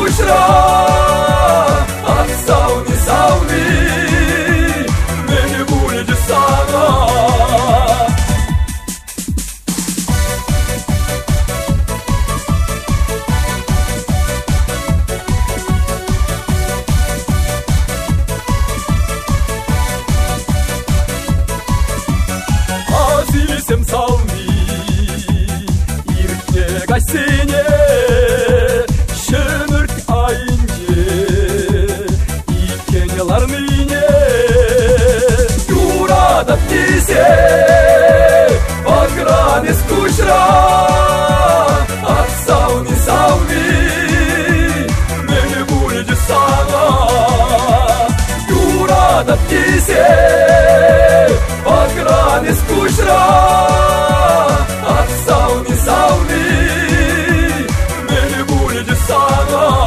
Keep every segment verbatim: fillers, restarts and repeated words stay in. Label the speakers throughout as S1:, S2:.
S1: скучно от сауны, сауны мені буде дістано. Азизем сауны иртега сене шөмірт айынже икенеларныне юрада тисе погране скучно от сауны, сауны мені буде дістано. Юрада тисе погране скучно от сауны, сауны мені буде дістано.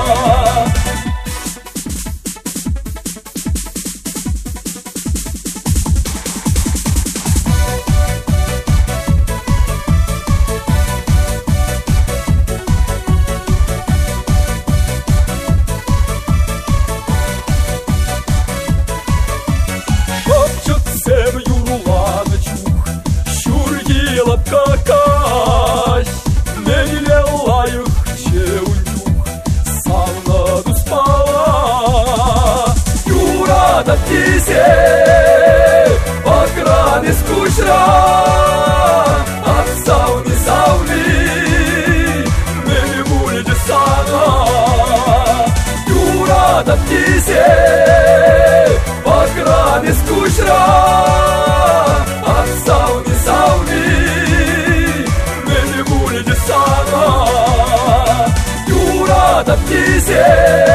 S1: Шепчется в юрулана чух, щургила какась, мені лелаю чеунюх, сауна дуспала. Юрада тисе погране скучно от сауны, сауны мені буде дістано. Юрада тисе погране скучно от сауны, сауны мені буде дістано. Юрада тисе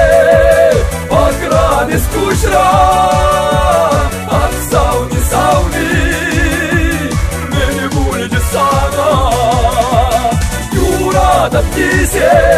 S1: погране скучно от сауны, сауны мені буде дістано. Юрада тисе